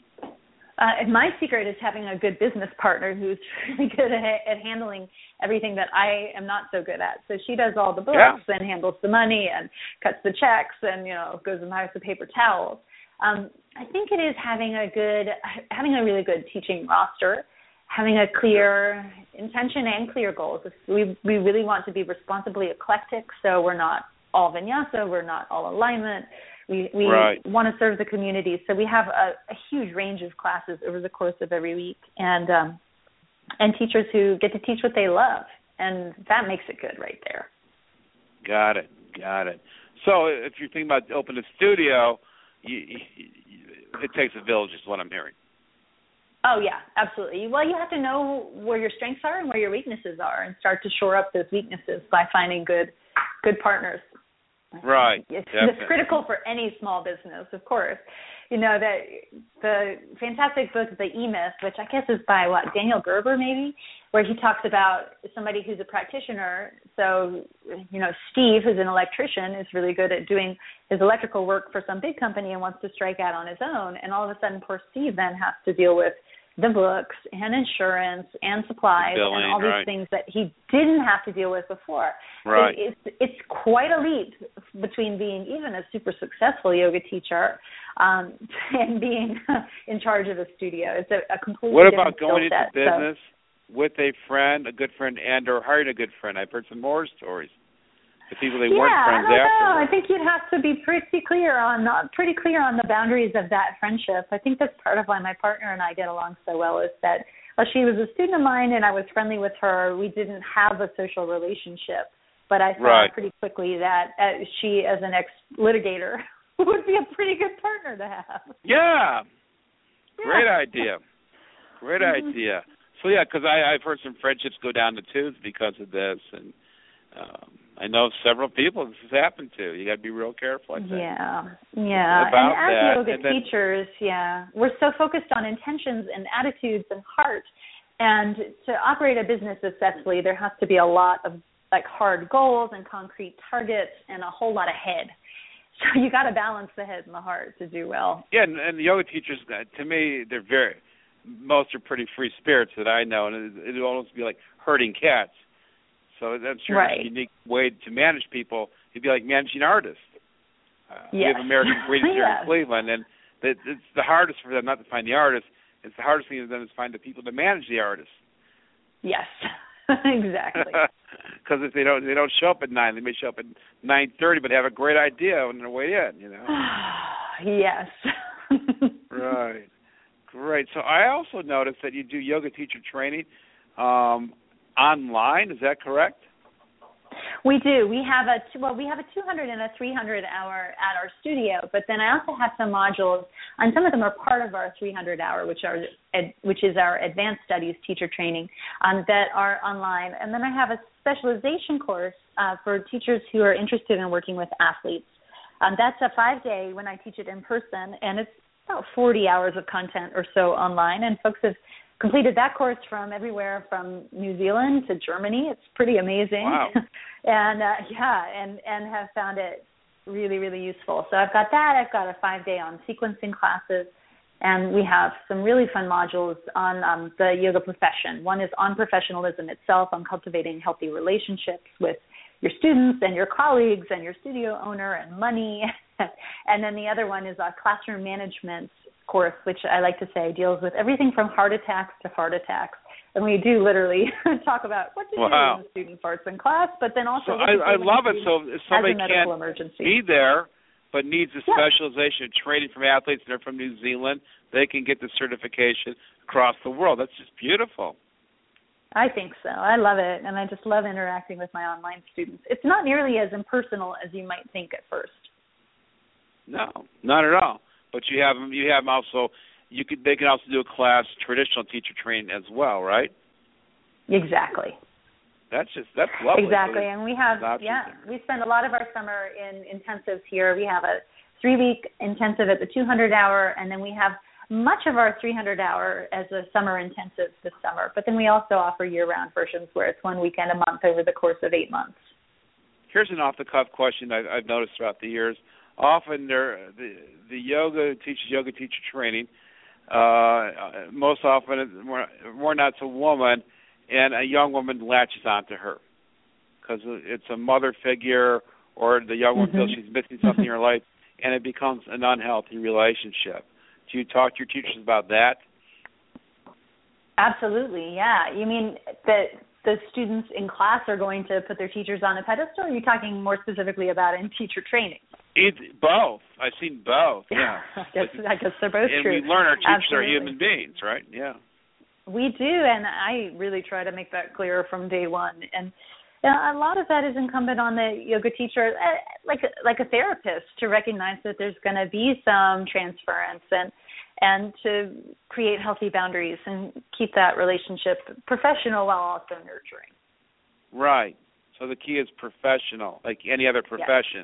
My secret is having a good business partner who's really good at handling everything that I am not so good at. So she does all the books and handles the money and cuts the checks and goes and buys the paper towels. I think it is having a really good teaching roster, having a clear intention and clear goals. We really want to be responsibly eclectic, so we're not all vinyasa, we're not all alignment. We want to serve the community, so we have a huge range of classes over the course of every week, and teachers who get to teach what they love, and that makes it good right there. Got it. So if you're thinking about opening a studio, it takes a village is what I'm hearing. Oh, yeah, absolutely. Well, you have to know where your strengths are and where your weaknesses are and start to shore up those weaknesses by finding good partners. Right. It's critical for any small business, of course. that the fantastic book, The E-Myth, which I guess is by Daniel Gerber maybe, where he talks about somebody who's a practitioner. So, Steve, who's an electrician, is really good at doing his electrical work for some big company and wants to strike out on his own. And all of a sudden, poor Steve then has to deal with the books and insurance and supplies billing, and all these things that he didn't have to deal with before. Right. It's quite a leap between being even a super successful yoga teacher and being in charge of a studio. It's a completely What different about going into skill set, business with a friend, a good friend, and or hiring a good friend? I've heard some horror stories. The people weren't friends after. afterwards. I think you'd have to be pretty clear on the boundaries of that friendship. I think that's part of why my partner and I get along so well, is that while she was a student of mine and I was friendly with her, we didn't have a social relationship. But I saw pretty quickly that she, as an ex-litigator, would be a pretty good partner to have. Yeah. Great idea. Great idea. So, because I've heard some friendships go down the tubes because of this, and I know several people this has happened to. You got to be real careful, I think. Yeah. About and that. as yoga teachers, we're so focused on intentions and attitudes and heart. And to operate a business successfully, there has to be a lot of hard goals and concrete targets and a whole lot of head. So you got to balance the head and the heart to do well. Yeah, and the yoga teachers, to me, most are pretty free spirits that I know, and it would almost be like herding cats. So that's a unique way to manage people. It'd be like managing artists. We have American Greetings here in Cleveland, and it's the hardest for them not to find the artists. It's the hardest thing for them is to find the people to manage the artists. Yes, exactly. Because if they don't show up at 9, they may show up at 9:30, but have a great idea on their way in. Yes. Right. Great. So I also noticed that you do yoga teacher training online. Is that correct? We do. We have a 200 and a 300 hour at our studio, but then I also have some modules, and some of them are part of our 300 hour, which is our advanced studies teacher training, that are online. And then I have a specialization course for teachers who are interested in working with athletes. That's a 5-day when I teach it in person, and it's about 40 hours of content or so online, and folks have completed that course from everywhere from New Zealand to Germany. It's pretty amazing. Wow. and have found it really, really useful. So I've got that. I've got a 5-day on sequencing classes, and we have some really fun modules on the yoga profession. One is on professionalism itself, on cultivating healthy relationships with your students and your colleagues and your studio owner and money. And then the other one is a classroom management course, which I like to say deals with everything from heart attacks to heart attacks. And we do literally talk about what to do when the student farts in class, but then also I love it. So if somebody can't emergency. be there but needs a specialization training from athletes that are from New Zealand, they can get the certification across the world. That's just beautiful. I think so. I love it, and I just love interacting with my online students. It's not nearly as impersonal as you might think at first. No, not at all. But you have them also. They can also do a class traditional teacher training as well, right? Exactly. That's lovely. Exactly, and we have we spend a lot of our summer in intensives here. We have a 3-week intensive at the 200 hour, and then we have much of our 300 hour as a summer intensive this summer. But then we also offer year-round versions where it's 1 weekend a month over the course of 8 months. Here's an off-the-cuff question I've noticed throughout the years. Often the yoga teacher training, most often more not a woman, and a young woman latches onto her because it's a mother figure, or the young woman feels she's missing something in her life, and it becomes an unhealthy relationship. Do you talk to your teachers about that? Absolutely, yeah. You mean that the students in class are going to put their teachers on a pedestal, or are you talking more specifically about in teacher training? Both. I've seen both, yeah. I guess they're both true. And we learn our teachers are human beings, right? Yeah. We do, and I really try to make that clear from day one. And a lot of that is incumbent on the yoga teacher, like a therapist, to recognize that there's going to be some transference and to create healthy boundaries and keep that relationship professional while also nurturing. Right. So the key is professional, like any other profession.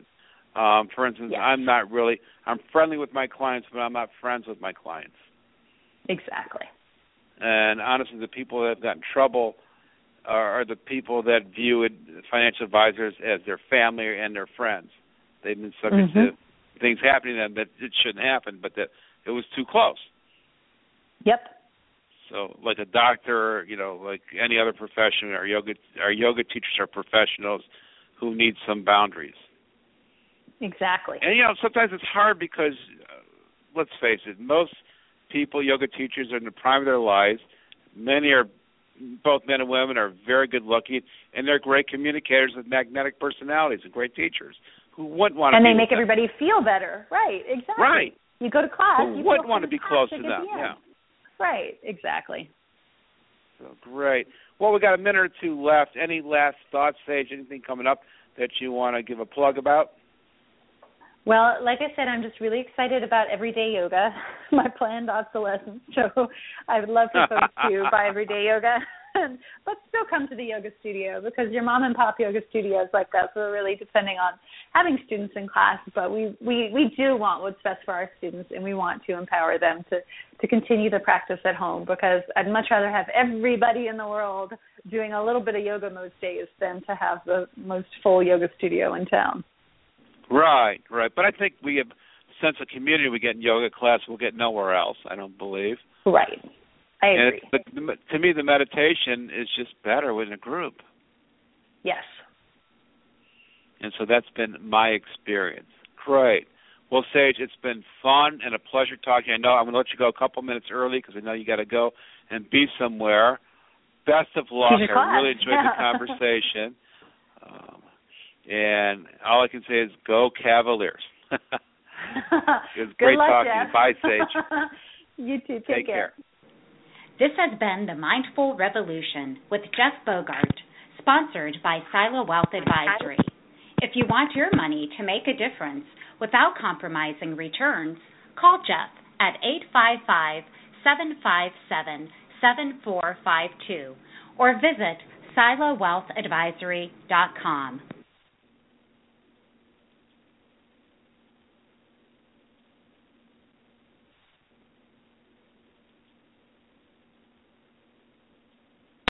For instance, Yes. I'm friendly with my clients, but I'm not friends with my clients. Exactly. And honestly, the people that have gotten in trouble are the people that view financial advisors as their family and their friends. They've been subject to things happening to them that it shouldn't happen, but that it was too close. Yep. So, like a doctor, like any other profession, our yoga teachers are professionals who need some boundaries. Exactly. And sometimes it's hard because, let's face it, most people, yoga teachers, are in the prime of their lives. Many are, both men and women, are very good looking, and they're great communicators with magnetic personalities and great teachers who wouldn't want to. And they make everybody feel better. Right. Exactly. Right. You go to class. Who wouldn't want to be close to them? Yeah. Right. Exactly. So great. Well, we got a minute or two left. Any last thoughts, Sage? Anything coming up that you want to give a plug about? Well, like I said, I'm just really excited about Everyday Yoga, my planned obsolescence. So I would love for folks to buy Everyday Yoga, but still come to the yoga studio, because your mom and pop yoga studios like us are really depending on having students in class. But we do want what's best for our students, and we want to empower them to continue the practice at home, because I'd much rather have everybody in the world doing a little bit of yoga most days than to have the most full yoga studio in town. Right. But I think we have a sense of community we get in yoga class we'll get nowhere else, I don't believe. Right. I agree. And to me, the meditation is just better with a group. Yes. And so that's been my experience. Great. Well, Sage, it's been fun and a pleasure talking. I know I'm going to let you go a couple minutes early because I know you got to go and be somewhere. Best of luck. I really enjoyed the conversation. And all I can say is go Cavaliers. It was great talking to you. Bye, Sage. You too. Take care. This has been The Mindful Revolution with Jeff Bogart, sponsored by Sila Wealth Advisory. If you want your money to make a difference without compromising returns, call Jeff at 855-757-7452 or visit silawealthadvisory.com.